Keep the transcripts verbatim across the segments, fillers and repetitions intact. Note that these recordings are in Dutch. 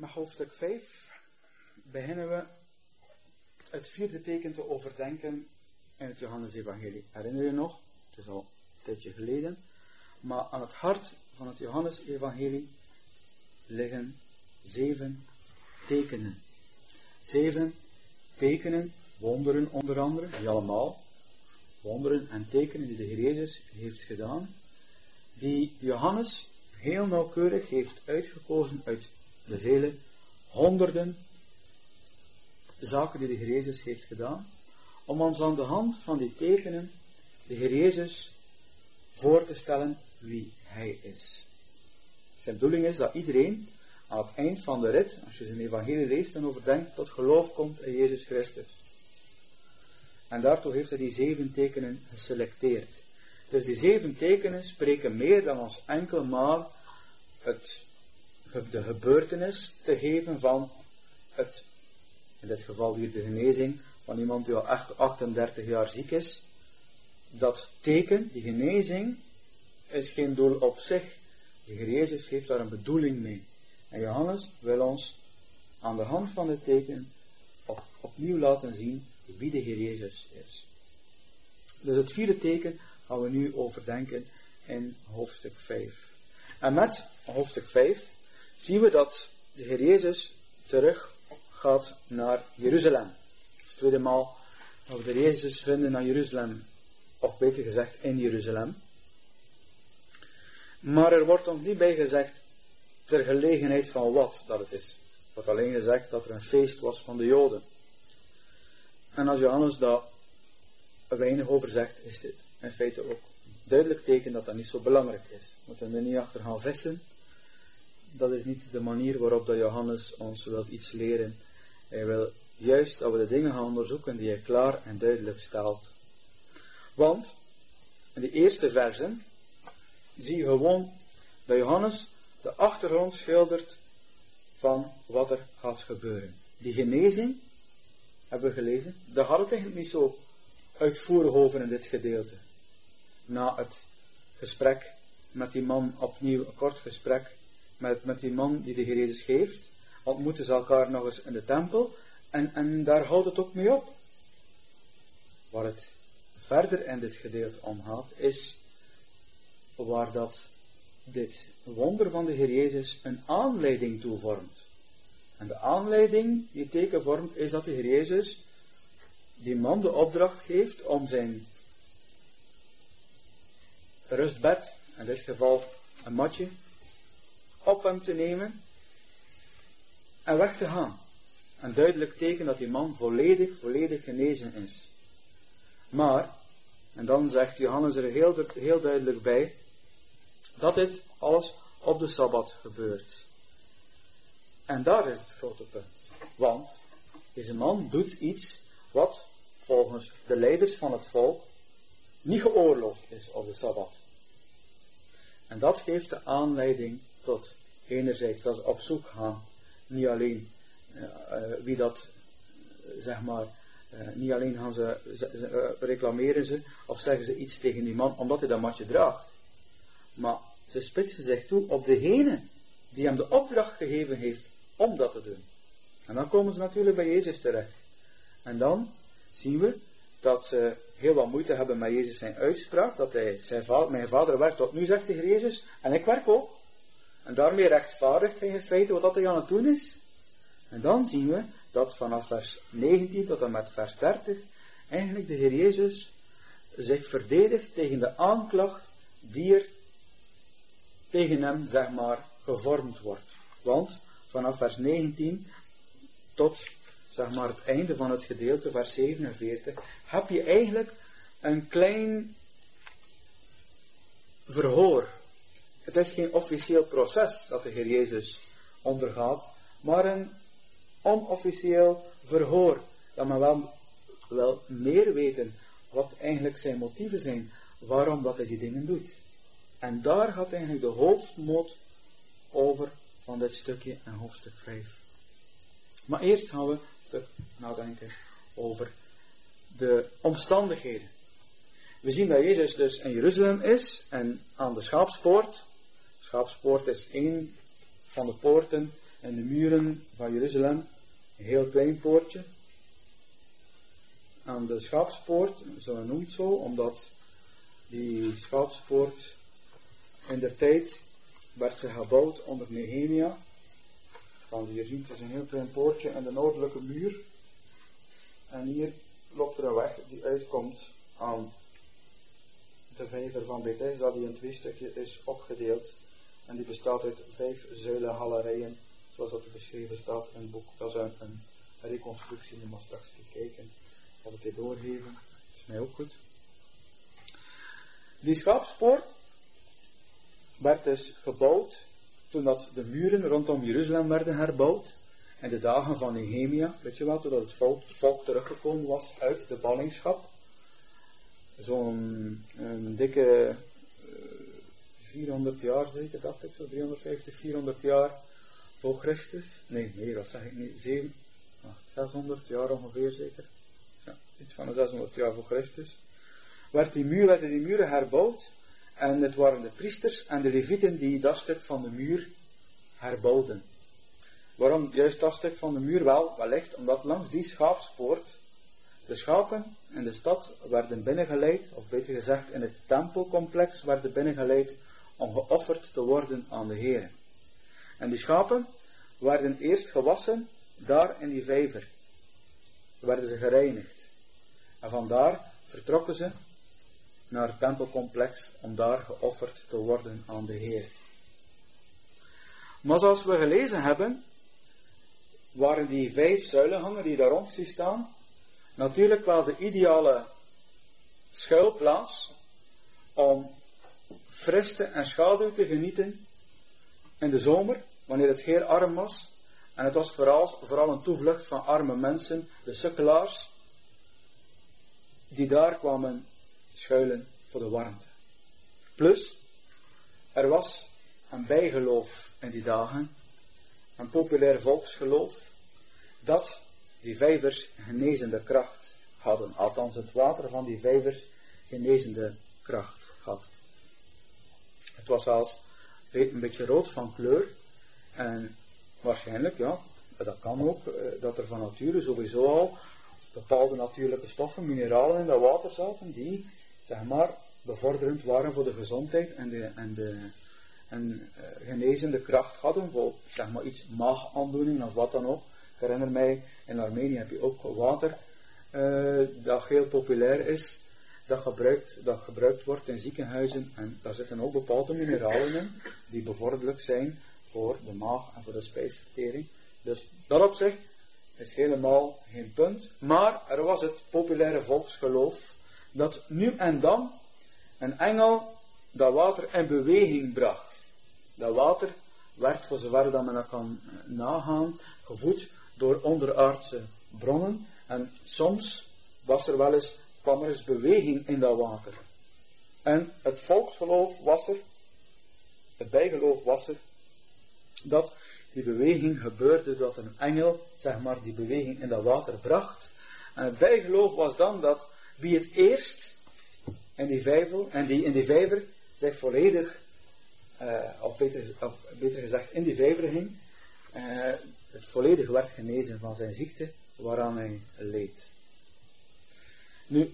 met hoofdstuk vijf beginnen we het vierde teken te overdenken in het Johannes-evangelie. Herinner je nog? Het is al een tijdje geleden. Maar aan het hart van het Johannes-evangelie liggen zeven tekenen. Zeven tekenen, wonderen onder andere, niet allemaal. Wonderen en tekenen die de Heer Jezus heeft gedaan. Die Johannes heel nauwkeurig heeft uitgekozen uit de vele honderden zaken die de Heer Jezus heeft gedaan. Om ons aan de hand van die tekenen de Heer Jezus voor te stellen wie Hij is. Zijn bedoeling is dat iedereen aan het eind van de rit, als je zijn evangelie leest en overdenkt, tot geloof komt in Jezus Christus. En daartoe heeft hij die zeven tekenen geselecteerd. Dus die zeven tekenen spreken meer dan ons enkel maar het, de gebeurtenis te geven van het, in dit geval hier de genezing van iemand die al achtendertig jaar ziek is. Dat teken, die genezing, is geen doel op zich. De Heer Jezus heeft daar een bedoeling mee. En Johannes wil ons aan de hand van het teken op, opnieuw laten zien wie de Heer Jezus is. Dus het vierde teken gaan we nu overdenken in hoofdstuk vijf. En met hoofdstuk vijf zien we dat de Heer Jezus terug gaat naar Jeruzalem. Het is de tweede maal dat we de Heer Jezus vinden naar Jeruzalem. Of beter gezegd in Jeruzalem. Maar er wordt ons niet bij gezegd ter gelegenheid van wat dat het is. Er wordt alleen gezegd dat er een feest was van de Joden. En als Johannes daar weinig over zegt, is dit in feite ook een duidelijk teken dat dat niet zo belangrijk is. We moeten er niet achter gaan vissen. Dat is niet de manier waarop dat Johannes ons wil iets leren. Hij wil juist dat we de dingen gaan onderzoeken die hij klaar en duidelijk stelt. Want in de eerste versen zie je gewoon dat Johannes de achtergrond schildert van wat er gaat gebeuren. Die genezing, hebben we gelezen, daar gaat het eigenlijk niet zo uitvoerig over in dit gedeelte. Na het gesprek met die man, opnieuw een kort gesprek met, met die man die de Heer Jezus geeft, ontmoeten ze elkaar nog eens in de tempel en, en daar houdt het ook mee op. Waar het verder in dit gedeelte om gaat, is waar dat dit wonder van de Heer Jezus een aanleiding toe vormt. En de aanleiding die het teken vormt, is dat de Heer Jezus die man de opdracht geeft om zijn rustbed, in dit geval een matje, op hem te nemen en weg te gaan. Een duidelijk teken dat die man volledig, volledig genezen is. Maar, en dan zegt Johannes er heel, heel duidelijk bij, dat dit alles op de Sabbat gebeurt. En daar is het grote punt. Want deze man doet iets wat volgens de leiders van het volk niet geoorloofd is op de Sabbat. En dat geeft de aanleiding tot enerzijds dat ze op zoek gaan, niet alleen uh, uh, wie dat, uh, zeg maar, uh, niet alleen gaan ze, ze uh, reclameren ze of zeggen ze iets tegen die man omdat hij dat matje draagt. Maar ze spitsen zich toe op degene die hem de opdracht gegeven heeft om dat te doen. En dan komen ze natuurlijk bij Jezus terecht. En dan zien we dat ze heel wat moeite hebben met Jezus zijn uitspraak, dat hij, zijn vader, mijn vader werkt tot nu, zegt de Heer Jezus, en ik werk ook. En daarmee rechtvaardigt hij in feite wat dat hij aan het doen is. En dan zien we dat vanaf vers negentien tot en met vers dertig, eigenlijk de Heer Jezus zich verdedigt tegen de aanklacht die er tegen hem, zeg maar, gevormd wordt. Want vanaf vers negentien tot, zeg maar, het einde van het gedeelte, vers zevenenveertig, heb je eigenlijk een klein verhoor. Het is geen officieel proces dat de Heer Jezus ondergaat, maar een onofficieel verhoor. Dat men wel, wel meer weten wat eigenlijk zijn motieven zijn, waarom dat hij die dingen doet. En daar gaat eigenlijk de hoofdmoot over van dit stukje in hoofdstuk vijf. Maar eerst gaan we een stuk nadenken over de omstandigheden. We zien dat Jezus dus in Jeruzalem is en aan de Schaapspoort. De Schaapspoort is een van de poorten in de muren van Jeruzalem een heel klein poortje. Aan de schaapspoort, zo noemt zo, omdat die schaapspoort in der tijd werd ze gebouwd onder Nehemia. Want je ziet, het is een heel klein poortje in de noordelijke muur. En hier loopt er een weg die uitkomt aan de vijver van Bethesda, die in twee stukjes is opgedeeld. En die bestaat uit vijf zuilengalerijen, zoals dat beschreven staat in het boek. Dat is een, een reconstructie, die mag straks kijken. Dat ik je doorgeven. Dat is mij ook goed. Die schaapspoort werd dus gebouwd toen dat de muren rondom Jeruzalem werden herbouwd. In de dagen van Nehemia, weet je wel, toen het volk, het volk teruggekomen was uit de ballingschap. Zo'n een dikke uh, vierhonderd jaar zeker, dacht ik, zo driehonderdvijftig, vierhonderd jaar voor Christus. Nee, nee, dat zeg ik niet. zeven, zeshonderd jaar ongeveer zeker. Ja, iets van de zeshonderd jaar voor Christus. Werd die muur, werden die muren herbouwd. En het waren de priesters en de levieten die dat stuk van de muur herbouwden. Waarom juist dat stuk van de muur? Wel, wellicht omdat langs die schaapspoort de schapen in de stad werden binnengeleid, of beter gezegd in het tempelcomplex werden binnengeleid om geofferd te worden aan de Heer. En die schapen werden eerst gewassen daar in die vijver. Werden ze gereinigd. En vandaar vertrokken ze naar het tempelcomplex om daar geofferd te worden aan de Heer. Maar zoals we gelezen hebben, waren die vijf zuilengangen die daar rond zien staan, natuurlijk wel de ideale schuilplaats om friste en schaduw te genieten in de zomer, wanneer het heel arm was. En het was vooral, vooral een toevlucht van arme mensen, de sukkelaars, die daar kwamen schuilen voor de warmte. Plus, er was een bijgeloof in die dagen, een populair volksgeloof, dat die vijvers genezende kracht hadden. Althans, het water van die vijvers genezende kracht had. Het was zelfs een beetje rood van kleur. En waarschijnlijk, ja, dat kan ook, dat er van nature sowieso al bepaalde natuurlijke stoffen, mineralen in dat water zaten, die, zeg maar, bevorderend waren voor de gezondheid en de, en de en, uh, genezende kracht hadden voor, zeg maar, iets maagaandoening of wat dan ook. Ik herinner mij, in Armenië heb je ook water uh, dat heel populair is, dat gebruikt, dat gebruikt wordt in ziekenhuizen, en daar zitten ook bepaalde mineralen in, die bevorderlijk zijn voor de maag en voor de spijsvertering. Dus dat op zich is helemaal geen punt. Maar er was het populaire volksgeloof dat nu en dan een engel dat water in beweging bracht. Dat water werd, voor zover dat men dat kan nagaan, gevoed door onderaardse bronnen. En soms was er wel eens, kwam er eens beweging in dat water. En het volksgeloof was er, het bijgeloof was er, dat die beweging gebeurde, dat een engel, zeg maar, die beweging in dat water bracht. En het bijgeloof was dan dat wie het eerst in die vijver, en die in die vijver zich volledig, uh, of, beter, of beter gezegd in die vijver ging, uh, het volledig werd genezen van zijn ziekte waaraan hij leed. Nu,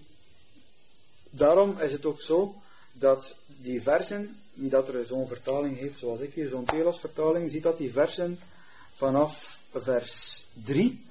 daarom is het ook zo dat die versen, niet dat er zo'n vertaling heeft zoals ik hier, zo'n Telos vertaling, ziet dat die versen vanaf vers drie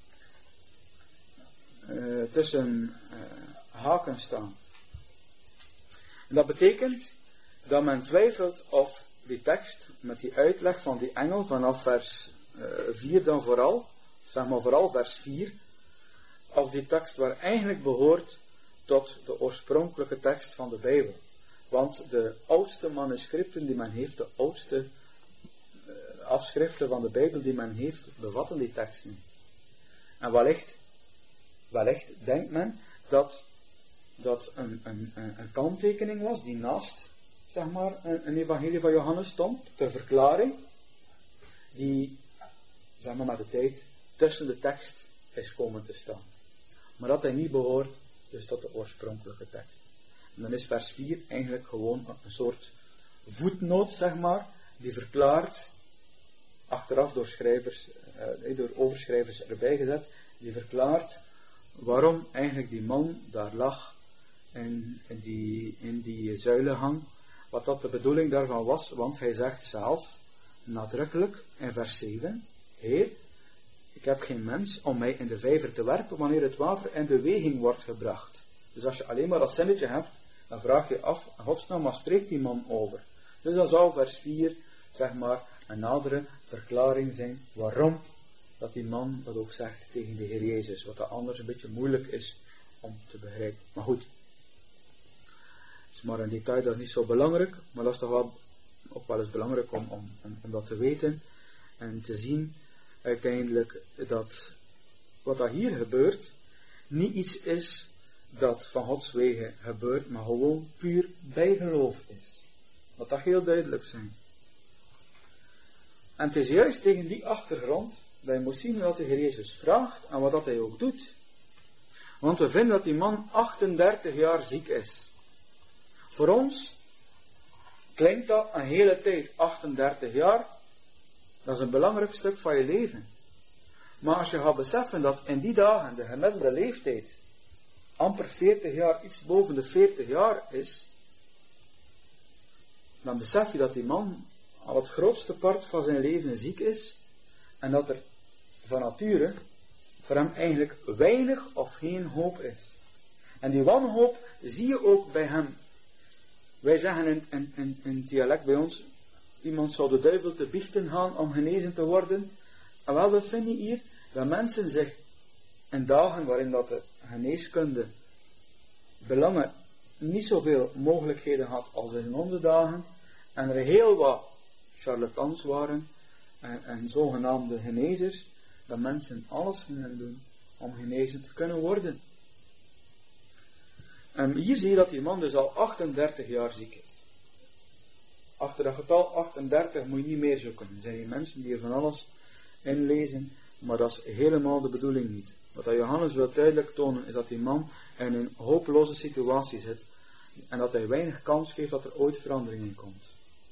uh, tussen uh, haken staan. En dat betekent dat men twijfelt of die tekst met die uitleg van die engel vanaf vers uh, vier dan vooral, zeg maar vooral vers vier, of die tekst waar eigenlijk behoort tot de oorspronkelijke tekst van de Bijbel. Want de oudste manuscripten die men heeft, de oudste uh, afschriften van de Bijbel die men heeft, bevatten die tekst niet. En wellicht, wellicht denkt men dat dat een, een, een kanttekening was die naast, zeg maar, een, een evangelie van Johannes stond, ter verklaring, die, zeg maar, met de tijd tussen de tekst is komen te staan. Maar dat hij niet behoort dus tot de oorspronkelijke tekst. En dan is vers vier eigenlijk gewoon een soort voetnoot, zeg maar, die verklaart achteraf door schrijvers, uh, door overschrijvers erbij gezet, die verklaart waarom eigenlijk die man daar lag in, in die, in die zuilenhang, wat dat de bedoeling daarvan was, want hij zegt zelf, nadrukkelijk in vers zeven, Heer, ik heb geen mens om mij in de vijver te werpen wanneer het water in beweging wordt gebracht. Dus als je alleen maar dat zinnetje hebt, dan vraag je af, in godsnaam, wat spreekt die man over? Dus dan zou vers vier, zeg maar, een nadere verklaring zijn waarom dat die man dat ook zegt tegen de Heer Jezus, wat dat anders een beetje moeilijk is om te begrijpen. Maar goed, het is maar een detail, dat is niet zo belangrijk, maar dat is toch wel, ook wel eens belangrijk om, om, om, om dat te weten en te zien uiteindelijk dat wat dat hier gebeurt niet iets is dat van Gods wegen gebeurt, maar gewoon puur bijgeloof is. Dat dat heel duidelijk zijn. En het is juist tegen die achtergrond dat je moet zien wat de Heer Jezus vraagt en wat dat hij ook doet. Want we vinden dat die man achtendertig jaar ziek is. Voor ons klinkt dat een hele tijd, achtendertig jaar, dat is een belangrijk stuk van je leven. Maar als je gaat beseffen dat in die dagen de gemiddelde leeftijd amper veertig jaar, iets boven de veertig jaar is, dan besef je dat die man al het grootste part van zijn leven ziek is en dat er van nature voor hem eigenlijk weinig of geen hoop is. En die wanhoop zie je ook bij hem. Wij zeggen in, in, in, in het dialect bij ons, iemand zou de duivel te biechten gaan om genezen te worden. En wel, we vinden hier dat mensen zich in dagen waarin dat de geneeskunde belangen niet zoveel mogelijkheden had als in onze dagen, en er heel wat charlatans waren en, en zogenaamde genezers, dat mensen alles gingen doen om genezen te kunnen worden. En hier zie je dat die man dus al achtendertig jaar ziek is. Achter dat getal achtendertig moet je niet meer zoeken. Er zijn hier mensen die er van alles in lezen, maar dat is helemaal de bedoeling niet. Wat dat Johannes wil duidelijk tonen, is dat die man in een hopeloze situatie zit en dat hij weinig kans geeft dat er ooit verandering in komt.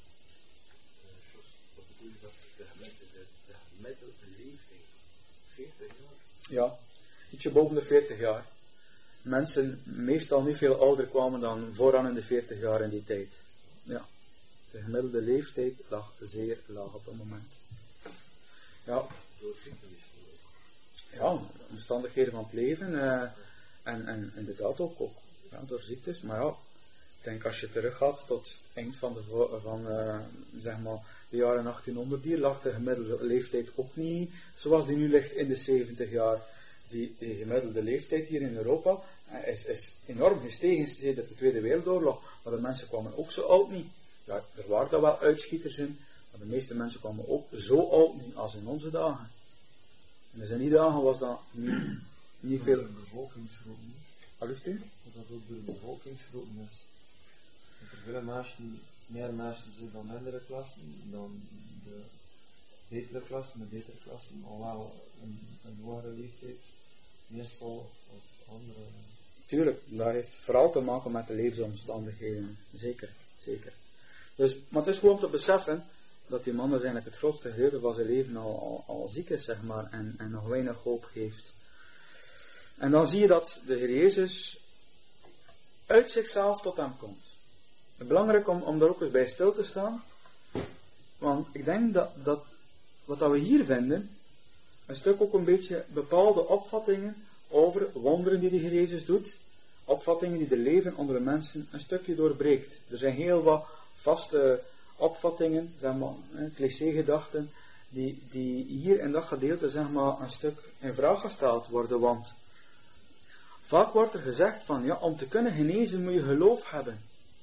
Wat bedoel je dat de gemiddelde leeftijd veertig jaar? Ja, ietsje boven de veertig jaar. Mensen meestal niet veel ouder kwamen dan vooraan in de veertig jaar in die tijd. Ja, de gemiddelde leeftijd lag zeer laag op dat moment. Ja, door ziekte misschien ook. Ja, de omstandigheden van het leven uh, en, en inderdaad ook, ook ja, door ziektes. Maar ja, ik denk als je terug gaat tot het eind van de, van, uh, zeg maar, de jaren achttienhonderd, hier lag de gemiddelde leeftijd ook niet zoals die nu ligt in de zeventig jaar. Die, die gemiddelde leeftijd hier in Europa uh, is, is enorm gestegen sinds de Tweede Wereldoorlog. Maar de mensen kwamen ook zo oud niet. Ja, er waren daar wel uitschieters in, maar de meeste mensen kwamen ook zo oud niet als in onze dagen. En dus in die dagen was dat niet, niet veel. Dat de bevolkingsgroep niet. Allicht u? Dat dat ook door de bevolkingsgroep is. Dat er veel mensen, meer mensen zijn van mindere klassen dan de betere klassen, de betere klassen, al wel een, een hogere leeftijd, meestal of andere. Tuurlijk, dat heeft vooral te maken met de levensomstandigheden. Zeker, zeker. Dus, maar het is gewoon te beseffen dat die man dus eigenlijk het grootste gedeelte van zijn leven al, al, al ziek is, zeg maar, en, en nog weinig hoop geeft. En dan zie je dat de Heer Jezus uit zichzelf tot hem komt. Het is belangrijk om, om daar ook eens bij stil te staan, want ik denk dat, dat wat dat we hier vinden, een stuk ook een beetje bepaalde opvattingen over wonderen die de Heer Jezus doet, opvattingen die de leven onder de mensen een stukje doorbreekt. Er zijn heel wat vaste opvattingen, zeg maar, cliché-gedachten, die, die hier in dat gedeelte, zeg maar, een stuk in vraag gesteld worden, want vaak wordt er gezegd van, ja, om te kunnen genezen moet je geloof hebben.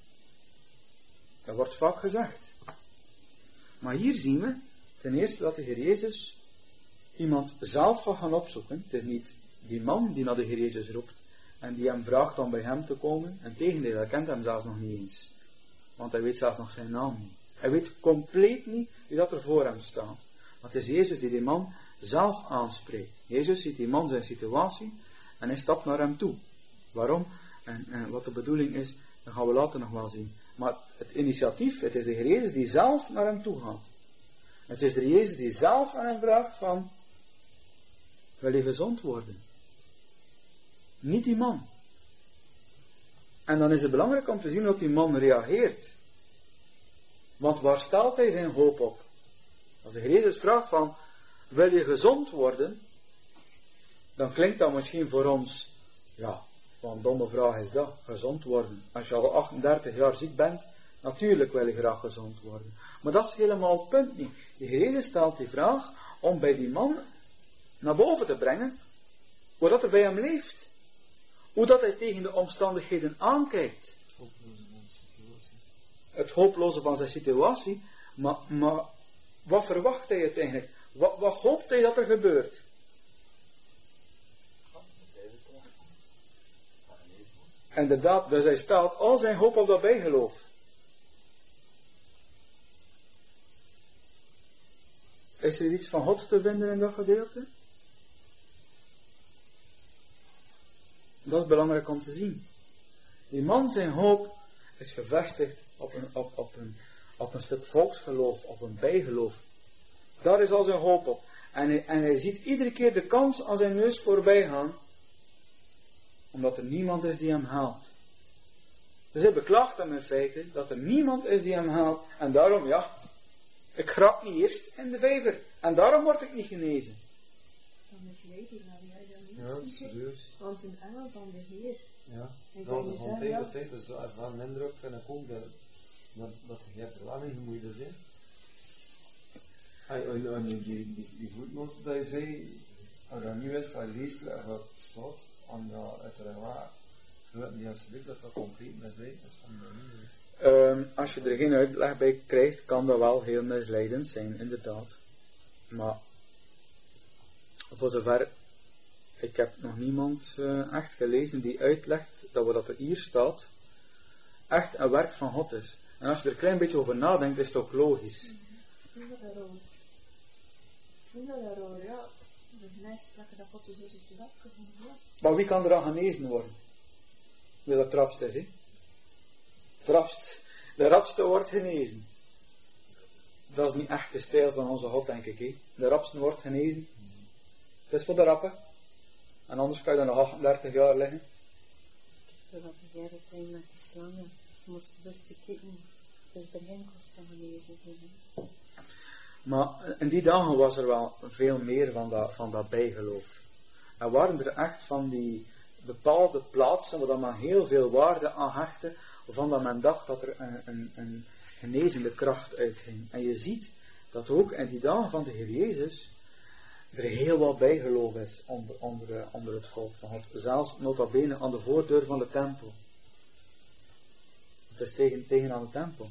Dat wordt vaak gezegd. Maar hier zien we, ten eerste dat de Heer Jezus iemand zelf gaat gaan opzoeken. Het is niet die man die naar de Heer Jezus roept en die hem vraagt om bij hem te komen. Integendeel, hij kent hem zelfs nog niet eens. Want hij weet zelfs nog zijn naam niet. Hij weet compleet niet wie dat er voor hem staat. Maar het is Jezus die die man zelf aanspreekt. Jezus ziet die man zijn situatie en hij stapt naar hem toe. Waarom? En, en wat de bedoeling is, dat gaan we later nog wel zien. Maar het initiatief, het is de Heer Jezus die zelf naar hem toe gaat. Het is de Jezus die zelf aan hem vraagt van, wil je gezond worden? Niet die man. En dan is het belangrijk om te zien hoe die man reageert. Want waar stelt hij zijn hoop op? Als de Heer Jezus vraagt van, wil je gezond worden? Dan klinkt dat misschien voor ons, ja, wat een domme vraag is dat, gezond worden. Als je al achtendertig jaar ziek bent, natuurlijk wil je graag gezond worden. Maar dat is helemaal het punt niet. De Heer Jezus stelt die vraag om bij die man naar boven te brengen, hoe dat er bij hem leeft. Hoe dat hij tegen de omstandigheden aankijkt. Het hopeloze van zijn situatie. Maar, maar wat verwacht hij uiteindelijk? Wat, wat hoopt hij dat er gebeurt? Inderdaad, dus hij stelt al zijn hoop op dat bijgeloof. Is er iets van God te vinden in dat gedeelte? Dat is belangrijk om te zien. Die man zijn hoop is gevestigd op een, op, op een, op een stuk volksgeloof, op een bijgeloof. Daar is al zijn hoop op. En hij, en hij ziet iedere keer de kans aan zijn neus voorbij gaan, omdat er niemand is die hem haalt. Dus hij beklaagt hem in feite dat er niemand is die hem haalt. En daarom, ja, ik raak niet eerst in de vijver. En daarom word ik niet genezen. Dan misleidt hij maar jij dan niet. Ja, serieus. Want een engel van de Heer. Ja, En nou, kan je van zeggen, tijd ja, tot tijd, dus ervan indruk vind ik ook dat, dat, dat je hebt er wel in gemoeid is, hè. En, en, en die, die, die voetnoot dat je zei, als je dat niet wist, als je leest wat staat, en dat het er waar, zodat die alsjeblieft dat dat concreet misleidt, dat is van de niet. Um, als je er geen uitleg bij krijgt, kan dat wel heel misleidend zijn, inderdaad. Maar voor zover, ik heb nog niemand uh, echt gelezen die uitlegt dat wat er hier staat, echt een werk van God is. En als je er een klein beetje over nadenkt, is het ook logisch. ik vind dat raar. Ik vind dat raar, ja. Dat is nice dat je dat God dus op de dak kan doen, ja. Maar wie kan er aan genezen worden? Wie dat trapst is, hè? Trapst. De rapste wordt genezen. Dat is niet echt de stijl van onze God, denk ik, hè? De rapste wordt genezen. Het is voor de rappen. En anders kan je dan nog achtendertig jaar liggen. Zodat de Heer het met die slangen moest dus te kijken. Dus er geen kost van genezen zijn. Maar in die dagen was er wel veel meer van dat, van dat bijgeloof. Er waren er echt van die bepaalde plaatsen waar men heel veel waarde aan hechtte, waarvan dat men dacht dat er een, een, een genezende kracht uitging. En je ziet dat ook in die dagen van de Heer Jezus er heel wat bijgeloof is onder, onder, onder het volk van God. Zelfs nota bene aan de voordeur van de tempel. Het is tegen, tegen aan de tempel.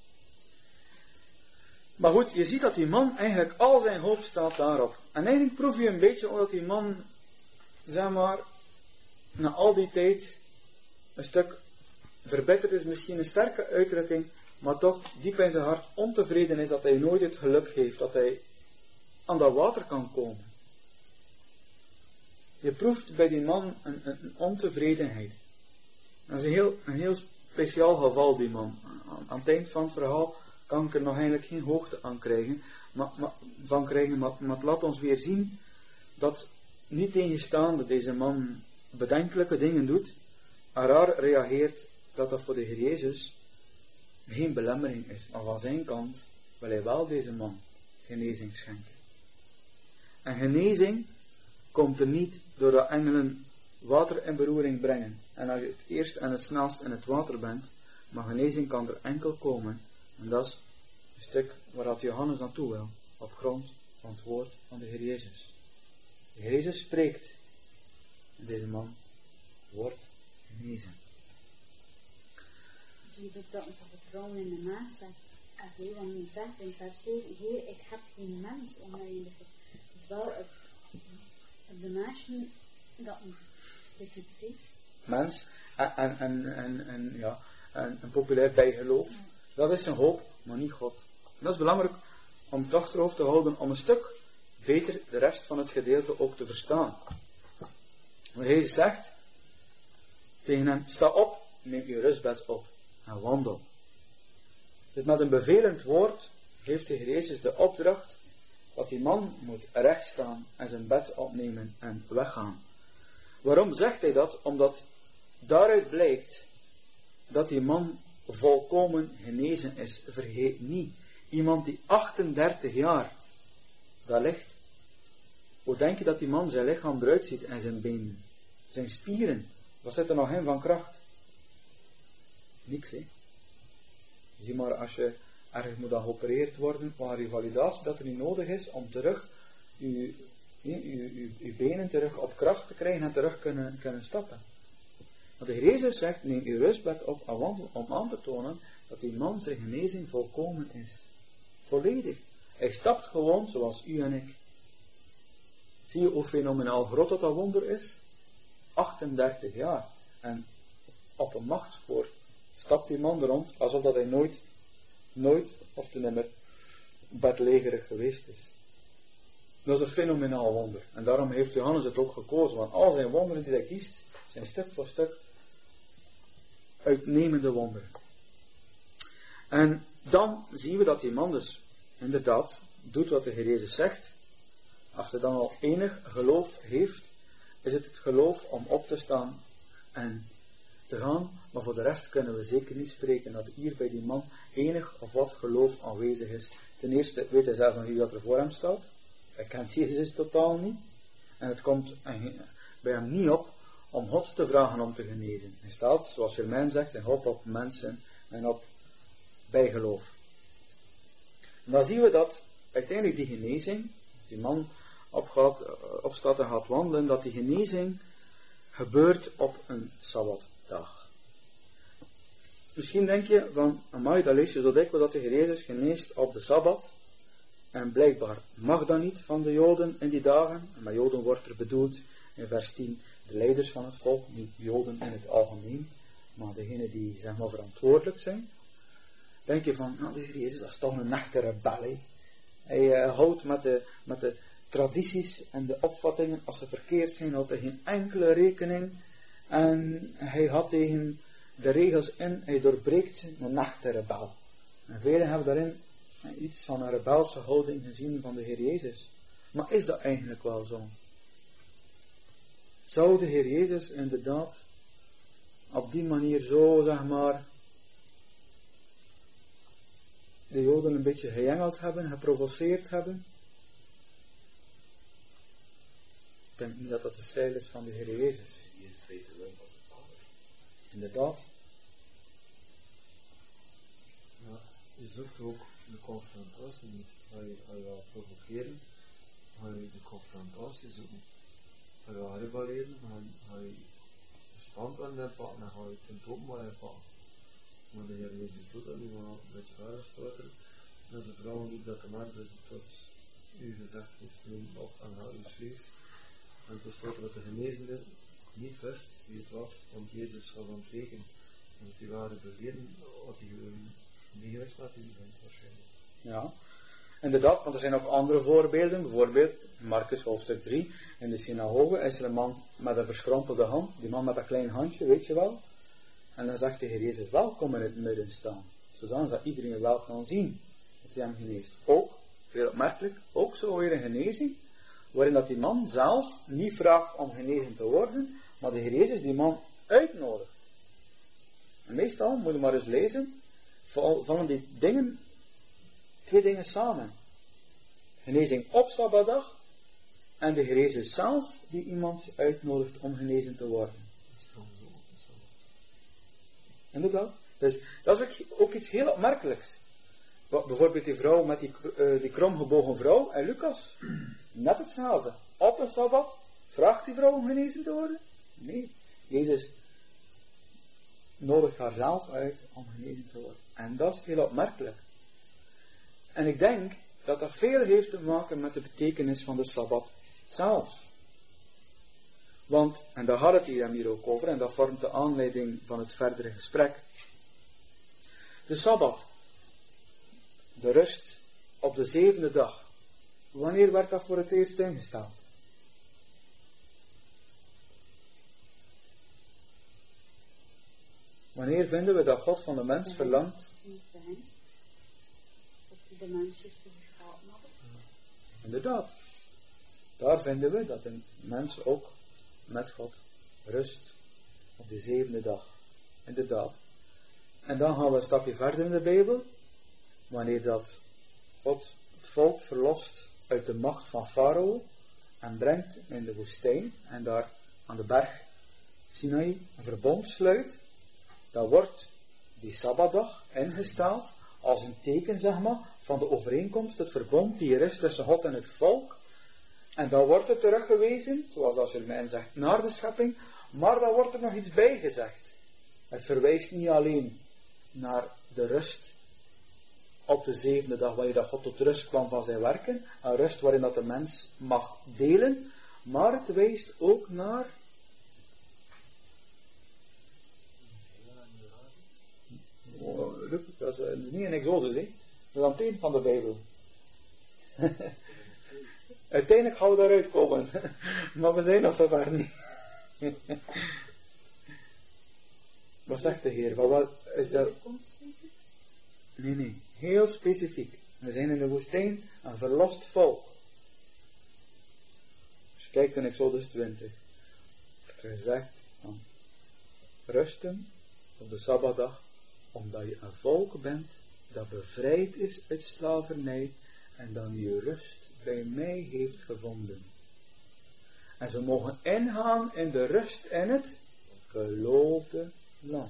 Maar goed, je ziet dat die man eigenlijk al zijn hoop staat daarop. En eigenlijk proef je een beetje omdat die man, zeg maar, na al die tijd een stuk verbitterd is, misschien een sterke uitdrukking, maar toch diep in zijn hart ontevreden is dat hij nooit het geluk heeft, dat hij aan dat water kan komen. Je proeft bij die man een, een, een ontevredenheid. Dat is een heel, een heel speciaal geval, die man. Aan, aan het eind van het verhaal kan ik er nog eigenlijk geen hoogte aan krijgen, maar, maar, van krijgen, maar, maar het laat ons weer zien dat niet tegenstaande deze man bedenkelijke dingen doet, en raar reageert dat dat voor de Heer Jezus geen belemmering is. Maar van zijn kant wil hij wel deze man genezing schenken. En genezing komt er niet doordat engelen water in beroering brengen. En als je het eerst en het snelst in het water bent, maar genezing kan er enkel komen. En dat is een stuk waar dat Johannes naartoe wil. Op grond van het woord van de Heer Jezus. De Heer Jezus spreekt. En deze man wordt genezen. Zie je dat het vertrouwen in de mens zegt. En hij dan niet zegt in vers zeven, Heer, ik heb geen mens om mij in de Het is wel het, het de mensen dat een repetitie. Mens en, en, en, en, en ja, een, een populair bijgeloof. Ja. Dat is zijn hoop, maar niet God. En dat is belangrijk om het achterhoofd te houden, om een stuk beter de rest van het gedeelte ook te verstaan. Want Jezus zegt tegen hem, sta op, neem je rustbed op en wandel. Dus met een bevelend woord heeft de Heer Jezus de opdracht dat die man moet rechtstaan en zijn bed opnemen en weggaan. Waarom zegt hij dat? Omdat daaruit blijkt dat die man volkomen genezen is. Vergeet niet, iemand die achtendertig jaar daar ligt. Hoe denk je dat die man zijn lichaam eruit ziet en zijn benen? Zijn spieren. Wat zit er nog in van kracht? Niks, hè. Zie maar, als je ergens moet dan geopereerd worden, waar je validatie dat er niet nodig is om terug je, je, je, je benen terug op kracht te krijgen en terug kunnen, kunnen stappen. Want de Heer Jezus zegt, neem uw rustbed op en wandel, om aan te tonen dat die man zijn genezing volkomen is. Volledig. Hij stapt gewoon zoals u en ik. Zie je hoe fenomenaal groot dat, dat wonder is? achtendertig jaar. En op een machtspoor stapt die man er rond, alsof dat hij nooit, nooit, of te nimmer, bedlegerig geweest is. Dat is een fenomenaal wonder. En daarom heeft Johannes het ook gekozen. Want al zijn wonderen die hij kiest, zijn stuk voor stuk uitnemende wonderen. En dan zien we dat die man dus inderdaad doet wat de Heer Jezus zegt. Als hij dan al enig geloof heeft, is het het geloof om op te staan en te gaan. Maar voor de rest kunnen we zeker niet spreken dat hier bij die man enig of wat geloof aanwezig is. Ten eerste weet hij zelfs nog niet wat er voor hem staat. Hij kent Jezus totaal niet. En het komt bij hem niet op om God te vragen om te genezen. Hij staat, zoals Germain zegt, zijn hoop op mensen en op bijgeloof. En dan zien we dat uiteindelijk die genezing, die man opgaat, opstaat en gaat wandelen, dat die genezing gebeurt op een sabbatdag. Misschien denk je van, amai, dat lees je zo dikwijls dat de Heer Jezus geneest op de sabbat. En blijkbaar mag dat niet van de Joden in die dagen. En met Joden wordt er bedoeld in vers tien de leiders van het volk, niet Joden in het algemeen, maar degenen die zeg maar verantwoordelijk zijn. Denk je van, nou de Heer Jezus, dat is toch een echte rebel. He. Hij uh, houdt met de, met de tradities en de opvattingen, als ze verkeerd zijn, houdt hij geen enkele rekening. En hij had tegen de regels in, hij doorbreekt ze, een echte rebel. En velen hebben daarin iets van een rebelse houding gezien van de Heer Jezus. Maar is dat eigenlijk wel zo? Zou de Heer Jezus inderdaad op die manier zo, zeg maar, de Joden een beetje gejengeld hebben, geprovoceerd hebben? Ik denk niet dat dat de stijl is van de Heer Jezus. Inderdaad. Ja, je zoekt ook de confrontatie niet. Ga je, ga je wel provoceren, ga je de confrontatie zoeken. Ga je wel rebelleren, ga, ga je de standpunt inpakken en ga je het in het openbaar inpakken. Maar de Heer Jezus doet dat nu wel een beetje aangesloten. Dat is een vrouw die dat de man dus tot u gezegd heeft, neem op en haal uw vlees. En toen staat dat de genezende niet wist wie het was, want Jezus was aan het rekenen. En die waren beweren wat hij niet gewist had, die bent waarschijnlijk. Ja, inderdaad, want er zijn ook andere voorbeelden. Bijvoorbeeld, Marcus hoofdstuk drie, in de synagoge is er een man met een verschrompelde hand, die man met dat klein handje, weet je wel. En dan zegt de Heer Jezus, welkom in het midden staan, zodat dat iedereen wel kan zien dat hij hem geneest. Ook, heel opmerkelijk, ook zo weer een genezing, waarin dat die man zelf niet vraagt om genezen te worden, maar de Heer Jezus die man uitnodigt. En meestal, moet je maar eens lezen, vallen die dingen, twee dingen samen. Genezing op Sabbatdag en de Heer Jezus zelf die iemand uitnodigt om genezen te worden. Inderdaad. Dus dat is ook, ook iets heel opmerkelijks. Bijvoorbeeld die vrouw met die, uh, die kromgebogen vrouw en Lucas. Net hetzelfde. Op een Sabbat vraagt die vrouw om genezen te worden? Nee. Jezus nodigt haar zelf uit om genezen te worden. En dat is heel opmerkelijk. En ik denk dat dat veel heeft te maken met de betekenis van de Sabbat zelf. Want, en daar had het hier, hier ook over, en dat vormt de aanleiding van het verdere gesprek. De Sabbat, de rust op de zevende dag. Wanneer werd dat voor het eerst ingesteld? Wanneer vinden we dat God van de mens verlangt? Niet bij hem. Op de mensjes die geschapen hadden. Inderdaad. Daar vinden we dat een mens ook met God rust op de zevende dag. Inderdaad. En dan gaan we een stapje verder in de Bijbel. Wanneer dat God het volk verlost uit de macht van Farao en brengt in de woestijn en daar aan de berg Sinai een verbond sluit, dan wordt die Sabbatdag ingesteld als een teken, zeg maar, van de overeenkomst, het verbond die er is tussen God en het volk. En dan wordt het teruggewezen, zoals als Germijn zegt, naar de schepping, maar dan wordt er nog iets bij gezegd. Het verwijst niet alleen naar de rust op de zevende dag, wanneer dat God tot rust kwam van zijn werken, een rust waarin dat de mens mag delen, maar het wijst ook naar oh, dat is niet een Exodus, hè? Dat is aan het eind van de Bijbel. Uiteindelijk gaan we daaruit komen, maar we zijn nog zover niet. Wat zegt de Heer? Wat, wat is dat? Nee, nee, heel specifiek. We zijn in de woestijn een verlost volk. Dus kijk in Exodus twintig. Er zegt van rusten op de Sabbatdag, omdat je een volk bent dat bevrijd is uit slavernij en dan je rust bij mij heeft gevonden. En ze mogen ingaan in de rust in het beloofde land.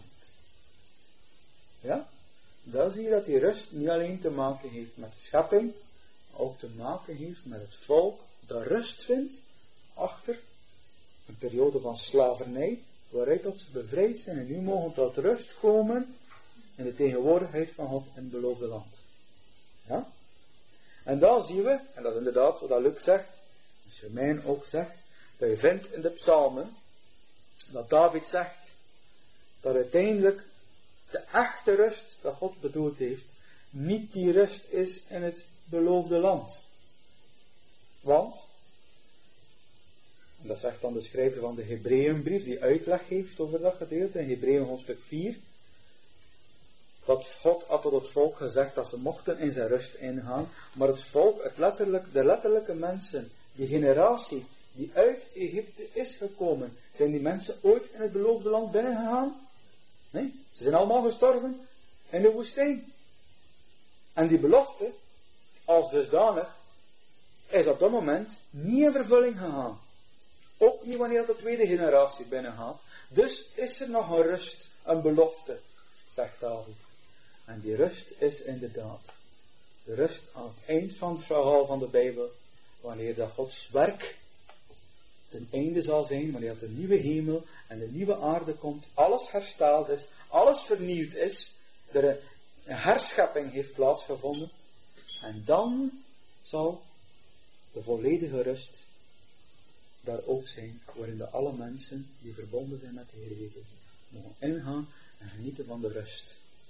Ja? Dan zie je dat die rust niet alleen te maken heeft met de schepping, maar ook te maken heeft met het volk dat rust vindt achter een periode van slavernij, waaruit dat ze bevrijd zijn en nu mogen tot rust komen in de tegenwoordigheid van God in het beloofde land. Ja? En dan zien we, en dat is inderdaad wat Luc zegt, en Germain ook zegt, dat je vindt in de psalmen, dat David zegt, dat uiteindelijk de echte rust dat God bedoeld heeft, niet die rust is in het beloofde land. Want, en dat zegt dan de schrijver van de Hebreeënbrief, die uitleg geeft over dat gedeelte, in Hebreeën hoofdstuk vier, dat God had tot het volk gezegd dat ze mochten in zijn rust ingaan, maar het volk, het letterlijk, de letterlijke mensen, die generatie die uit Egypte is gekomen, zijn die mensen ooit in het beloofde land binnengegaan? Nee, ze zijn allemaal gestorven in de woestijn. En die belofte, als dusdanig, is op dat moment niet in vervulling gegaan. Ook niet wanneer de tweede generatie binnengaat. Dus is er nog een rust, een belofte, zegt David. En die rust is inderdaad de rust aan het eind van het verhaal van de Bijbel, wanneer dat Gods werk ten einde zal zijn, wanneer dat de nieuwe hemel en de nieuwe aarde komt, alles hersteld is, alles vernieuwd is, er een herschepping heeft plaatsgevonden, en dan zal de volledige rust daar ook zijn, waarin de alle mensen die verbonden zijn met de Heer Jezus mogen ingaan en genieten van de rust.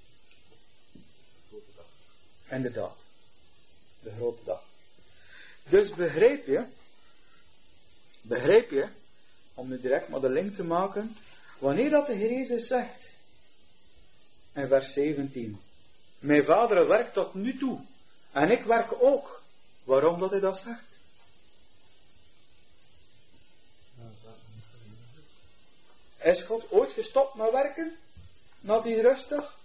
Inderdaad, de grote dag. Dus begrijp je, begrijp je, om nu direct maar de link te maken, wanneer dat de Heer Jezus zegt, in vers zeventien, mijn vader werkt tot nu toe, en ik werk ook. Waarom dat hij dat zegt? Is God ooit gestopt met werken? Na die rustdag?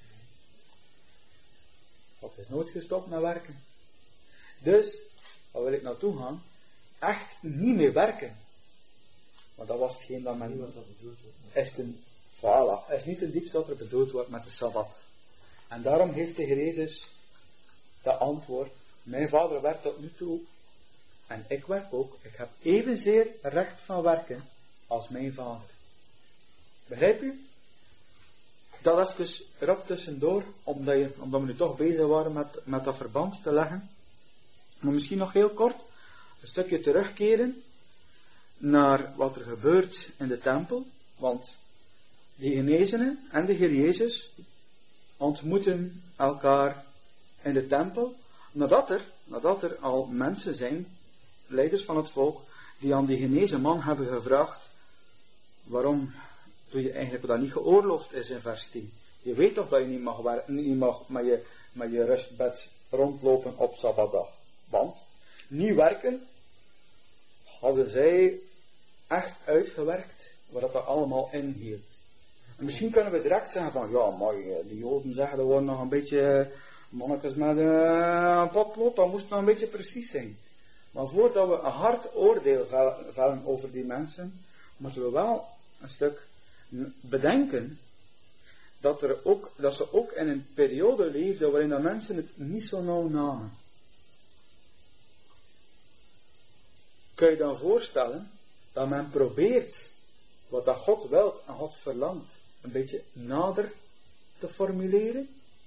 God is nooit gestopt met werken. Dus, waar wil ik naartoe gaan? Echt niet meer werken. Want dat was hetgeen dat men... Is, ten, voilà, is niet ten diepste wat er bedoeld wordt met de Sabbat. En daarom heeft de Heer Jezus dat antwoord. Mijn vader werkt tot nu toe. En ik werk ook. Ik heb evenzeer recht van werken als mijn vader. Begrijp u? Dat even erop tussendoor, omdat, je, omdat we nu toch bezig waren met, met dat verband te leggen. Maar misschien nog heel kort, een stukje terugkeren naar wat er gebeurt in de tempel. Want die genezenen en de Heer Jezus ontmoeten elkaar in de tempel. Nadat er, nadat er al mensen zijn, leiders van het volk, die aan die genezen man hebben gevraagd, waarom doe je eigenlijk wat dat niet geoorloofd is in vers tien. Je weet toch dat je niet mag, niet mag met, je, met je rustbed rondlopen op Sabbatdag. Want niet werken hadden zij echt uitgewerkt wat dat allemaal inhield. En misschien kunnen we direct zeggen van, ja, maar die Joden zeggen dat we nog een beetje mannetjes met een potlood, dat moest nog een beetje precies zijn. Maar voordat we een hard oordeel vellen over die mensen, moeten we wel een stuk bedenken dat, er ook, dat ze ook in een periode leefden waarin de mensen het niet zo nauw namen. Kun je dan voorstellen dat men probeert wat dat God wilt en God verlangt een beetje nader te formuleren?